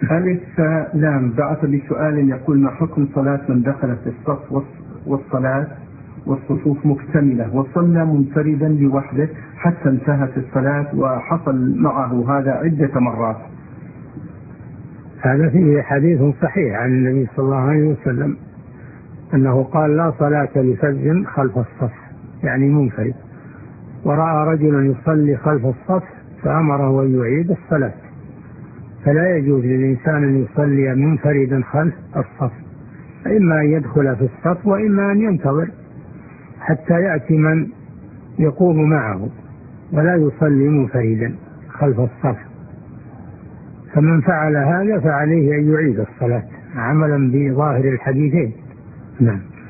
ألف لام بعث بسؤال يقول: ما حكم صلاة من دخل في الصف والصلاة والصفوف مكتملة وصلى منفردا لوحده حتى انتهت الصلاة وحصل معه هذا عدة مرات؟ هذا فيه حديث صحيح عن النبي صلى الله عليه وسلم أنه قال: لا صلاة لفج خلف الصف، يعني منفرد، ورأى رجلا يصلي خلف الصف فأمره أن يعيد الصلاة. فلا يجوز للإنسان أن يصلي منفردا خلف الصف، إما أن يدخل في الصف وإما أن ينتظر حتى يأتي من يقوم معه، ولا يصلي منفردا خلف الصف. فمن فعل هذا فعليه أن يعيد الصلاة عملا بظاهر الحديثين. نعم.